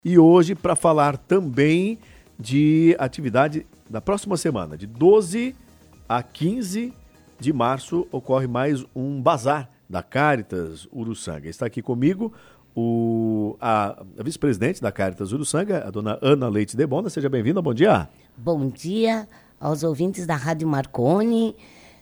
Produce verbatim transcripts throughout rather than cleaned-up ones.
E hoje, para falar também de atividade da próxima semana, de doze a quinze de março, ocorre mais um bazar da Caritas Uruçanga. Está aqui comigo o, a, a vice-presidente da Caritas Uruçanga, a dona Ana Leite Debona. Seja bem-vinda, bom dia. Bom dia aos ouvintes da Rádio Marconi.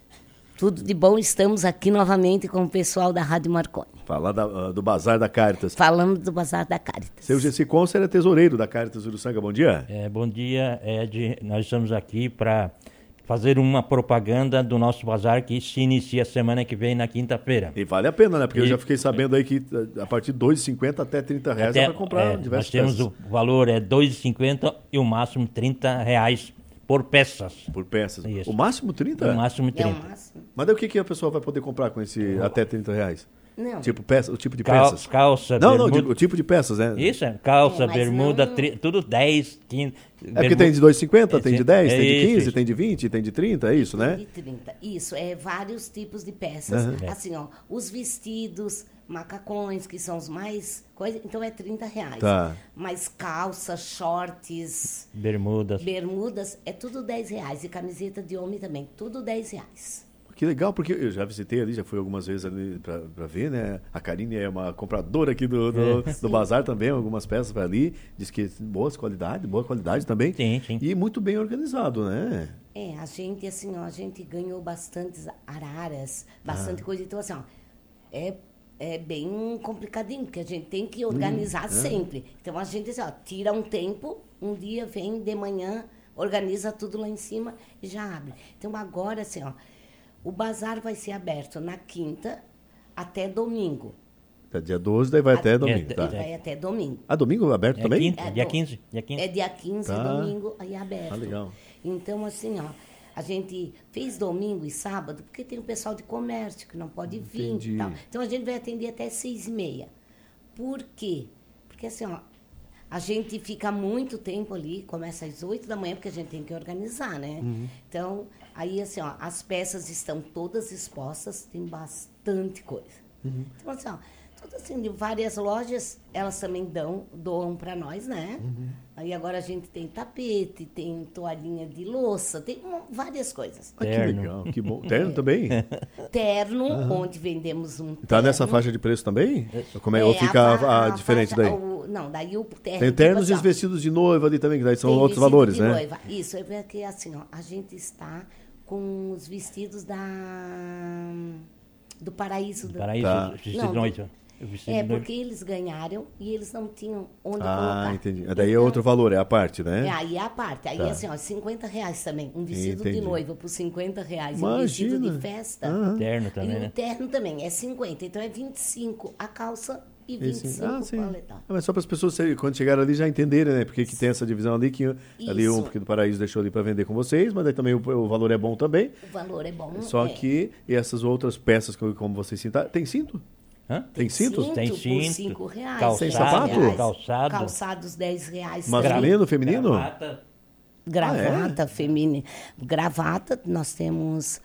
Tudo de bom, estamos aqui novamente com o pessoal da Rádio Marconi. Falar da, do Bazar da Caritas. Falamos do Bazar da Caritas. Seu Gessi Concer é tesoureiro da Caritas Uruçanga, bom dia. É, bom dia, Ed. Nós estamos aqui para fazer uma propaganda do nosso bazar que se inicia semana que vem, na quinta-feira. E vale a pena, né? Porque e, eu já fiquei sabendo aí que a partir de dois reais e cinquenta até trinta reais até, é para comprar é, diversas Nós temos peças. O valor é dois reais e cinquenta e o máximo trinta reais por peças. Por peças. Isso. O máximo trinta? O máximo trinta. É o máximo. Mas daí o que, que a pessoa vai poder comprar com esse Eu... até trinta reais? Não. Tipo peça, o tipo de Cal, peças? Calça, Não, bermuda. não, digo, o tipo de peças, né? Isso, é calça, É, mas bermuda, não- tri, tudo dez, quinze. É porque tem de dois reais e cinquenta, É, tem de sim. dez, É tem de isso, quinze, isso. tem de vinte, tem de trinta, é isso, né? De trinta. Isso, é vários tipos de peças. Uhum. Assim, ó, os vestidos, macacões, que são os mais coisa, então é trinta reais. Tá. Mas calças, shorts, Bermudas. bermudas, é tudo dez reais. E camiseta de homem também, tudo dez reais. Que legal, porque eu já visitei ali, já fui algumas vezes ali pra, pra ver, né? A Karine é uma compradora aqui do, do, É. do bazar também, algumas peças para ali. Diz que boas qualidade, boa qualidade também. Sim, sim. E muito bem organizado, né? É, a gente, assim, ó, a gente ganhou bastantes araras, Ah. bastante coisa. Então, assim, ó, é, é bem complicadinho, porque a gente tem que organizar Hum, sempre. Então, a gente, assim, ó, tira um tempo, um dia vem de manhã, organiza tudo lá em cima e já abre. Então, agora, assim, ó, o bazar vai ser aberto na quinta até domingo. Até dia doze, daí vai até domingo, É, tá? E vai até domingo. Ah, domingo aberto É também? quinta, É, dia não. quinze. Dia quinze. É dia quinze, Tá. domingo, aí é aberto. Ah, legal. Então, assim, ó, a gente fez domingo e sábado, porque tem o pessoal de comércio que não pode vir Entendi. e tal. Então, a gente vai atender até seis e meia. Por quê? Porque, assim, ó, a gente fica muito tempo ali, começa às oito da manhã, porque a gente tem que organizar, né? Então, aí, assim, ó, as peças estão todas expostas, tem bastante coisa. Então, assim, ó, tudo assim, de várias lojas, elas também dão, doam para nós, né? Aí agora a gente tem tapete, tem toalhinha de louça, tem uma- várias coisas. Ah, que Terno. legal, que bom. Terno também? Terno, onde vendemos um Tá terno. nessa faixa de preço também? Como é, É, ou fica a a, fa- a a diferente faixa- daí? o- não, daí o terno... Tem tipo ternos e assim, os ó, vestidos de noiva ali também, que daí são tem outros vestido valores, de né? noiva. Isso, é porque assim, ó, a gente está com os vestidos da... do Paraíso. do- Para isso, Tá. o vestido Não, de noiva. O vestido É, de noiva. porque eles ganharam e eles não tinham onde Ah, colocar. entendi. Daí é Então, outro valor, é a parte, né? É, aí é a parte. Aí, Tá. assim, ó, cinquenta reais também. Um vestido Entendi. de noiva por cinquenta reais. Imagina. Um vestido de festa. Aham. Terno também, e o né? terno também é cinquenta. Então, é vinte e cinco a calça e vinte e Esse- cinco ah, sim. o paletó. Ah, mas só para as pessoas, quando chegaram ali, já entenderem, né? Porque que tem essa divisão ali, que ali um Isso. porque do Paraíso deixou ali para vender com vocês, mas daí também o, o valor é bom também. O valor é bom. Só é. que e essas outras peças, como como vocês citaram, tem cinto? Hã? Tem cinto? Cinto Tem por cinto, cinco reais. calçado, dez sapato? reais. calçado. Calçados dez reais. Masculino, também. feminino? Gravata. Gravata Ah, feminina. Gravata, nós temos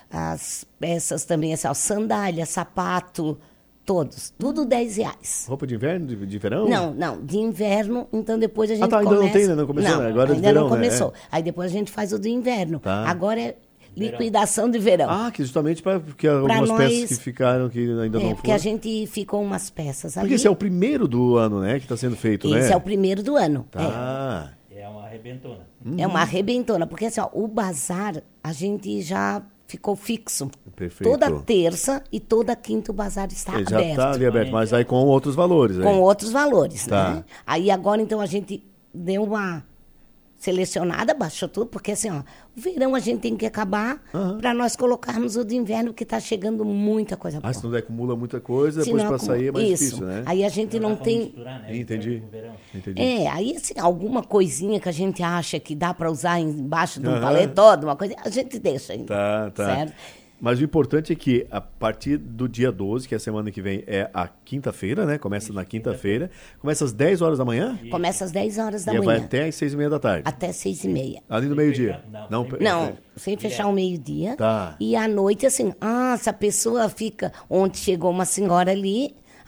as peças também, assim, ó, sandália, sapato, todos. Tudo dez reais. Roupa de inverno, de, de verão? Não, não, de inverno, então depois a gente tá, ainda não começa... tem, né? Não começou, né? Agora é de ainda verão, não né? começou. É. Aí depois a gente faz o do inverno. Tá. Agora é liquidação de verão. Ah, que justamente para porque algumas nós- peças que ficaram que ainda é, não porque a foram. gente ficou umas peças ali. Porque esse é o primeiro do ano, né? Que está sendo feito, né? Esse é o primeiro do ano. É. Tá. É uma arrebentona. É uma arrebentona, porque assim, ó, o bazar, a gente já ficou fixo. Perfeito. Toda terça e toda quinta o bazar está Ele já aberto. está ali aberto, mas aí com outros valores. aí. Com outros valores, Tá. né? Aí agora, então, a gente deu uma selecionada, baixou tudo, porque assim, ó, o verão a gente tem que acabar para nós colocarmos o de inverno, que está chegando muita coisa boa. Ah, se não acumula muita coisa, depois Senão para acumula- sair é mais Isso. difícil, né? Aí a gente não dá pra tem... misturar, né? Entendi. Inverno com verão. Entendi. É, aí assim, alguma coisinha que a gente acha que dá para usar embaixo de um Aham. paletó, de uma coisa, a gente deixa ainda. Tá, tá. Certo? Mas o importante é que a partir do dia doze, que é a semana que vem, é a quinta-feira, né? Começa na quinta-feira. Começa às dez horas da manhã Começa às dez horas da e vai manhã, até às seis e meia da tarde. até seis e meia. Ali no Sem meio-dia. fechar, não, Não, sem pe- Não, sem fechar o meio-dia. Tá. E à noite, assim, ah, se a pessoa fica... Ontem chegou uma senhora ali,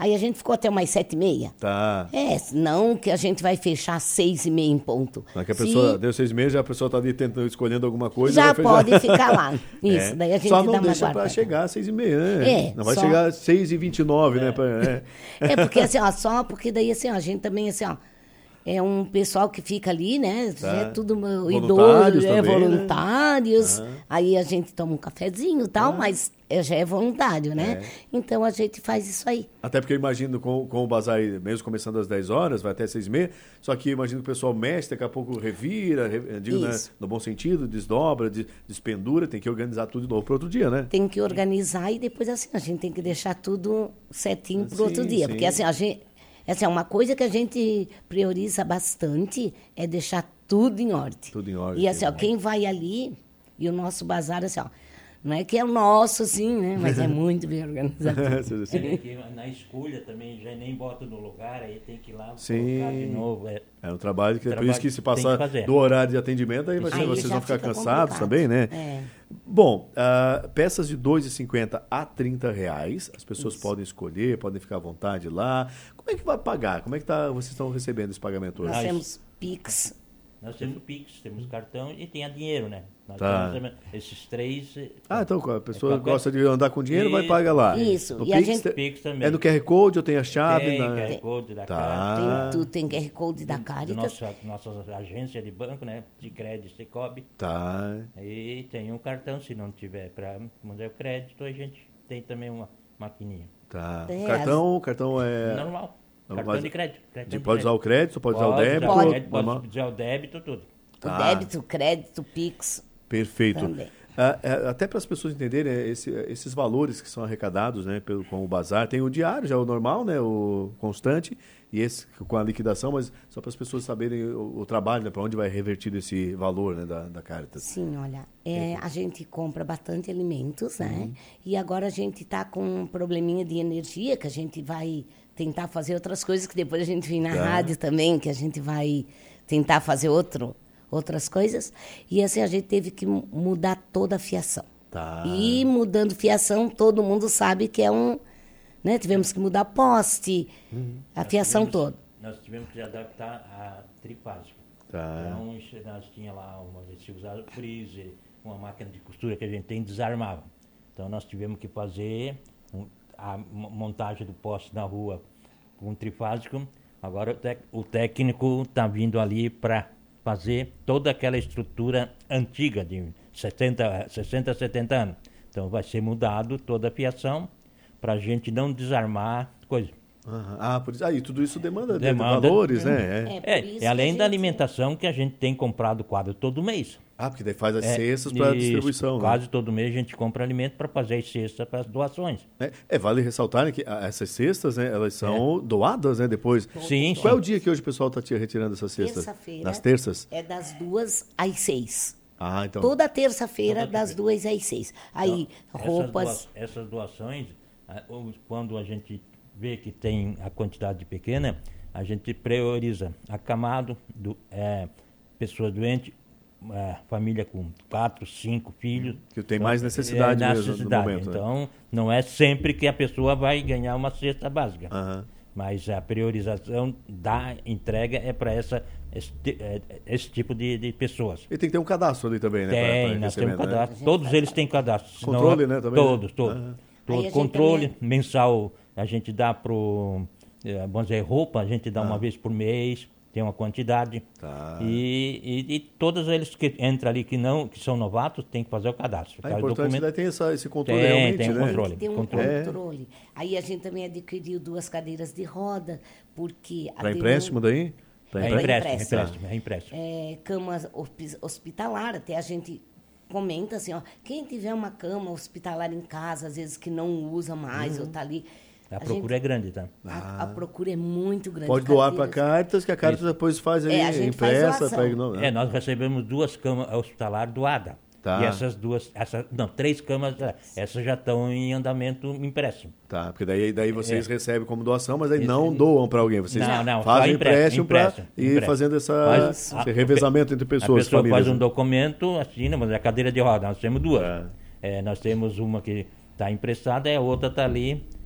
Aí a gente ficou até umas sete e meia. Tá. É, não que a gente vai fechar seis e meia em ponto. Não é que a Se- pessoa deu seis meses, a pessoa está ali tentando, escolhendo alguma coisa. já ela fez- pode ficar lá. Isso, É. daí a gente Só dá não uma deixa para guardada. chegar às seis e meia, né? É, Não vai só- chegar às seis e vinte e nove, né? pra- é. É porque assim, ó, só porque daí assim, ó, a gente também assim, ó, é um pessoal que fica ali, né? Tá. É tudo uh, Voluntários idoso, é também, né? voluntários. Aí a gente toma um cafezinho e tal, mas é, já é voluntário, né? É. Então a gente faz isso aí. Até porque eu imagino com, com o bazar, aí, mesmo começando às dez horas, vai até seis e meia, só que eu imagino que o pessoal mexe, daqui a pouco revira, re- digo, né, Isso. no bom sentido, desdobra, des- despendura, tem que organizar tudo de novo para outro dia, né? Tem que organizar e depois assim, a gente tem que deixar tudo certinho pro Sim, outro dia. sim. Porque assim, a gente. Assim, uma coisa que a gente prioriza bastante é deixar tudo em ordem. Tudo em ordem, E assim, que ó, bom. quem vai ali, e o nosso bazar, assim, ó, não é que é o nosso, assim, né? Mas é muito bem organizado. É que na escolha também já nem bota no lugar, aí tem que ir lá Sim. colocar de novo. É, É um trabalho que, por Trabalho isso que se tem que passar fazer. do horário de atendimento, aí, vai ser- Aí vocês já vão ficar fica cansados complicado. também, né? É. Bom, ah, peças de dois reais e cinquenta centavos a trinta reais, as pessoas Isso. podem escolher, podem ficar à vontade lá. Como é que vai pagar? Como é que tá, vocês estão recebendo esse pagamento hoje? Nós Nós- temos Pix. nós temos o Pix, temos cartão e tem a dinheiro, né? Nós Tá. temos esses três. eh, Ah, então a pessoa É qualquer- gosta de andar com dinheiro, vai Isso. pagar lá. Isso. No E a Pix, gente- te- Pix também. é no Q R Code ou tem a chave? Tem na- Q R Code da Tá. Caixa, Ah. Tem, tu tem Q R Code da do Caritas. nossa, nossa agência de banco, né? De crédito, Cicobi. Tá. E tem um cartão, se não tiver para mandar o crédito, a gente tem também uma maquininha. Tá. É, Cartão, cartão é. Normal. Não, Cartão mas- de crédito. cartão de- de pode usar o crédito, pode, usar o débito. Usar o crédito, normal? pode usar o débito, tudo. Tá. O débito, crédito, Pix. Perfeito. Também. Ah, é, até para as pessoas entenderem é, esse- esses valores que são arrecadados, né, pelo, com o bazar, tem o diário, já é o normal, né, o constante, e esse com a liquidação, mas só para as pessoas saberem o, o trabalho, né, para onde vai revertido esse valor, né, da, da Caritas. Sim, olha, é, a gente compra bastante alimentos, né? Uhum. E agora a gente está com um probleminha de energia, que a gente vai tentar fazer outras coisas, que depois a gente vem na Tá. rádio também, que a gente vai tentar fazer outro, outras coisas. E assim, a gente teve que mu- mudar toda a fiação. Tá. E mudando fiação, todo mundo sabe que é um... Né? Tivemos que mudar poste, Uhum. a fiação Tivemos- toda. Nós tivemos que adaptar a trifásica. Tá. Então, isso- nós tinha lá uma vez se usava freezer, uma máquina de costura que a gente tem desarmava. Então, nós tivemos que fazer um- a mo- montagem do poste na rua com trifásico. Agora, o, tec- o técnico está vindo ali para fazer toda aquela estrutura antiga de setenta, sessenta, setenta anos. Então, vai ser mudado toda a fiação para a gente não desarmar coisa. Aham. Ah, por isso. Ah, e tudo isso demanda, de- Demanda- valores, né? É. É, por É, isso é que além a da gente- alimentação que a gente tem comprado quadro todo mês. Ah, porque daí faz as É, cestas para isso, distribuição, né? Quase todo mês a gente compra alimento para fazer as cestas para as doações. É, é, vale ressaltar, né, que ah, essas cestas, né, elas são doadas, né, depois. Sim, Qual é sim. o dia que hoje o pessoal está retirando essas cestas? Terça-feira. Nas terças? É das duas às seis. Ah, então. Toda terça-feira, Toda das duas às seis. Aí, Então, roupas. Essas, doa- essas doações, ah, ou quando a gente vê que tem a quantidade pequena, a gente prioriza acamado, do, é, pessoa doente, é, família com quatro, cinco filhos. Que tem mais necessidade é, mesmo no necessidade. momento, né? Então, não é sempre que a pessoa vai ganhar uma cesta básica. Aham. Mas a priorização da entrega é para essa, esse, ti- é, esse tipo de, de pessoas. E tem que ter um cadastro ali também, né? pra- Tem, pra nós receber, temos né? cadastro. Todos eles têm cadastro. senão- Controle, né, também, né? Todos, todos. Ah. Todo Aí a gente controle também- mensal a gente dá para o. Vamos dizer, roupa, a gente dá Ah. uma vez por mês, tem uma quantidade. Tá. E, e, e todos eles que entram ali que não, que são novatos, tem que fazer o cadastro. Ah, é Faz o importante documento. daí tem essa, esse controle Tem, realmente, tem um né? controle. Tem um controle. controle. Aí a gente também adquiriu duas cadeiras de roda, porque... a Para denúncia- empréstimo daí? Pra É empréstimo? empréstimo, empréstimo. empréstimo, é empréstimo. É, cama hospi- hospitalar, até a gente comenta assim, ó, quem tiver uma cama hospitalar em casa, às vezes que não usa mais, ou tá ali... A procura é grande, tá? A, a procura é muito grande. Pode doar para a Cadeiras- Caritas, que a Caritas depois faz aí, É, a gente faz impressa. doação. Pega, não, É, nós recebemos duas camas hospitalares doadas. Tá. E essas duas, essa, não, três camas, eh, essas já estão em andamento empréstimo. Tá, porque daí, daí vocês É. recebem como doação, mas aí Esse- não doam para alguém. Vocês Não, não, fazem só empre- empréstimo para empréstimo, ir empréstimo. fazendo essa, Faz- esse a- revezamento entre A pessoas, pessoa famílias. faz um né? documento, assina, mas é a cadeira de roda. Nós temos duas. É. É, nós temos uma que está emprestada e a outra está ali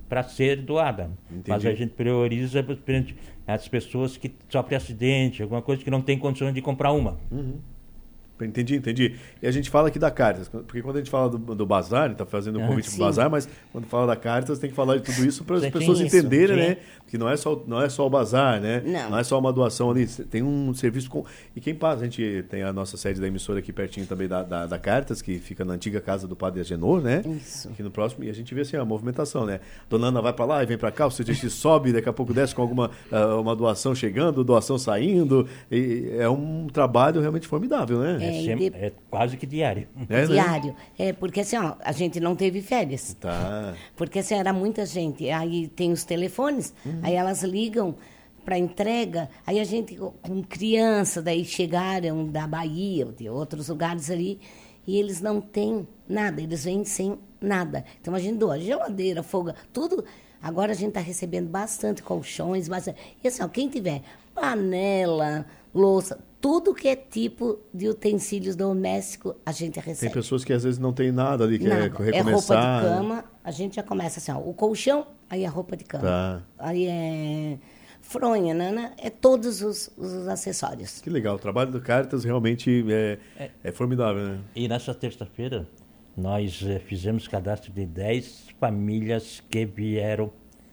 para ser doada. Entendi. Mas a gente prioriza as pessoas que sofrem acidente, alguma coisa que não tem condições de comprar uma. Uhum. Entendi, entendi. E a gente fala aqui da Caritas, porque quando a gente fala do, do bazar, está fazendo um Ah, convite sim. para o bazar, mas quando fala da Caritas tem que falar de tudo isso para as Sim, pessoas isso, entenderem, sim. né? Que não é só, não é só o bazar, né? Não. Não é só uma doação ali, tem um serviço com... E quem passa, a gente tem a nossa sede da emissora aqui pertinho também da, da, da Caritas, que fica na antiga casa do Padre Agenor, né? Isso. Aqui no próximo, e a gente vê assim a movimentação, né? Dona Ana vai para lá e vem para cá, o C G X sobe, daqui a pouco desce com alguma uh, uma doação chegando, doação saindo, e é um trabalho realmente formidável, né? É, É, e sempre- de- é quase que diário. É, né? Diário. É, porque assim, ó, a gente não teve férias. Tá. Porque assim, era muita gente. Aí tem os telefones, Uhum. aí elas ligam para entrega, aí a gente com criança, daí chegaram da Bahia, de outros lugares ali, e eles não têm nada, eles vêm sem nada. Então a gente doa geladeira, fogo, tudo. Agora a gente está recebendo bastante colchões, bastante. E assim, ó, quem tiver panela, louça, tudo que é tipo de utensílios domésticos, a gente Tem recebe. pessoas que às vezes não tem nada ali, quer Nada. É roupa recomeçar. de cama, a gente já começa assim, ó, o colchão, aí a roupa de cama. Tá. Aí é fronha, né, né? É todos os, os acessórios. Que legal, o trabalho do Caritas realmente é, é. formidável, né? E nessa terça-feira, nós eh, fizemos cadastro de dez famílias que vieram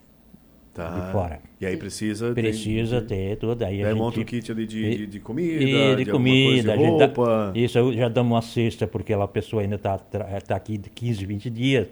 Tá. de fora. E aí precisa... Precisa tem, ter tudo. Aí a Daí gente... monta um kit ali de, E- de, de comida, E de, de comida, alguma coisa, de a gente dá- roupa. isso, eu já damos uma cesta, porque a pessoa ainda está tá aqui de quinze, vinte dias,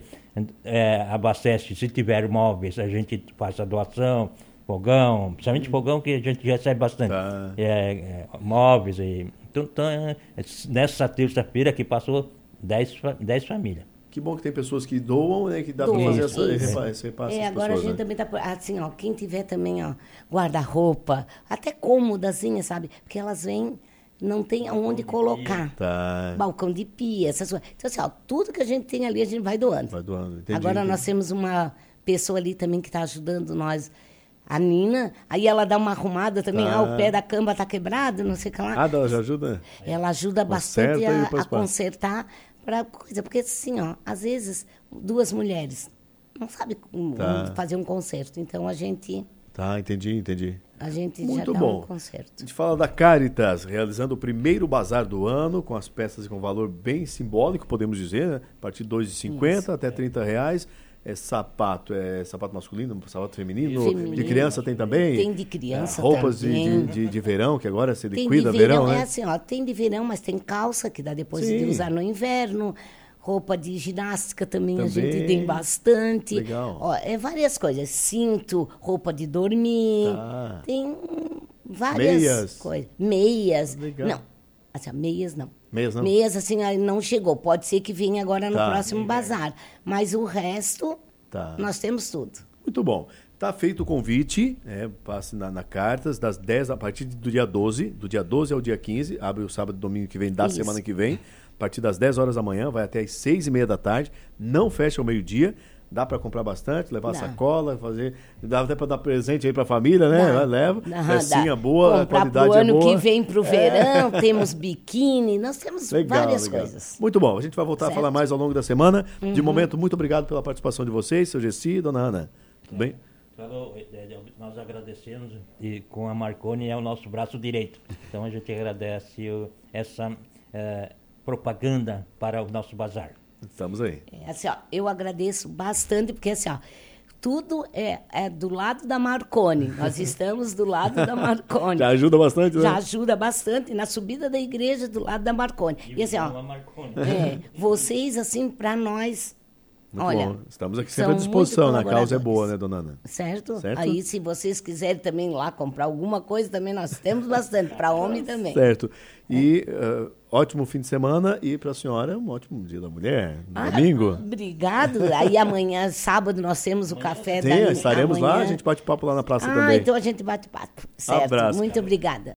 é, abastece, se tiver móveis, a gente faz a doação, fogão, principalmente fogão que a gente recebe bastante, Tá. é, é, móveis, e, então, então, é, nessa terça-feira que passou dez famílias. Que bom que tem pessoas que doam, né? Que dá para Doam, fazer essa, isso. repa- esse repasse É, às agora pessoas, a gente né? também tá, assim, ó, quem tiver também, ó, guarda-roupa, até cômodazinha, sabe? Porque elas vêm, não tem aonde colocar. Tá. Balcão de pia, essas coisas. Então, assim, ó, tudo que a gente tem ali, a gente vai doando. Vai doando, entendi, Agora entendi. nós temos uma pessoa ali também que está ajudando nós, a Nina, aí ela dá uma arrumada também, Tá. ah, o pé da cama tá quebrado, não sei o que lá. Ah, ela já ajuda? Ela ajuda Conserta bastante e a, depois a passa. consertar para coisa, porque assim, ó, às vezes duas mulheres não sabem como Tá. fazer um conserto, então a gente Tá, entendi, entendi. a gente Muito já dá bom. um conserto. A gente fala da Caritas, realizando o primeiro bazar do ano, com as peças com valor bem simbólico, podemos dizer, né? A partir de dois reais e cinquenta Isso. até trinta reais. É sapato, é sapato masculino, sapato feminino, Feminino. de criança tem também. Tem de criança É, roupas de, também. de, de, de verão, que agora se Tem liquida de verão, verão, né? é assim, ó, tem de verão, mas tem calça que dá depois Sim. de usar no inverno. Roupa de ginástica também, a Também. gente tem bastante. Legal. Ó, é várias coisas. Cinto, roupa de dormir. Tá. Tem hum, várias Meias. coisas. Meias. Legal. Não. Assim, ó, meias não. Meias não? Meias, assim, aí não chegou. Pode ser que venha agora no Tá. próximo bazar. Mas o resto, Tá. nós temos tudo. Muito bom. Tá feito o convite, é, passe na, na Cartas, das dez a partir do dia doze, do dia doze ao dia quinze, abre o sábado e domingo que vem, da Isso. semana que vem, a partir das dez horas da manhã, vai até as seis e meia da tarde, não fecha ao meio-dia, dá para comprar bastante, levar Dá. sacola, fazer, dá até para dar presente aí para a família, né? Dá. Vai, leva, Aham, pecinha dá. boa, a Comprar qualidade pro ano é boa. que vem pro verão, temos biquíni, nós temos Legal, várias legal. coisas. Muito bom, a gente vai voltar a Certo. Uhum. falar mais ao longo da semana. De momento, muito obrigado pela participação de vocês, seu Gessi e dona Ana. Tudo bem? Então, nós agradecemos, e com a Marconi é o nosso braço direito. Então a gente agradece o- essa eh, propaganda para o nosso bazar. Estamos aí. É, assim, ó, eu agradeço bastante, porque assim, ó, tudo é, é do lado da Marconi. Nós estamos do lado da Marconi. Já ajuda bastante, né? Já ajuda bastante na subida da igreja do lado da Marconi. E assim, a ó, Marconi. é, vocês, assim, para nós, Muito olha, bom. Estamos aqui são sempre à disposição, muito né? A causa é boa, colaboradores. né, dona Ana? Certo? Certo. Aí, se vocês quiserem também ir lá comprar alguma coisa, também nós temos bastante. Para homem também. Certo. E uh, ótimo fim de semana e para a senhora um ótimo dia da mulher. Ah, Domingo. Obrigado. Aí amanhã, sábado, nós temos o café Tem, da estaremos lá, amanhã. a gente bate papo lá na praça Ah, também. então a gente bate papo. Certo. Abraço. Muito obrigada.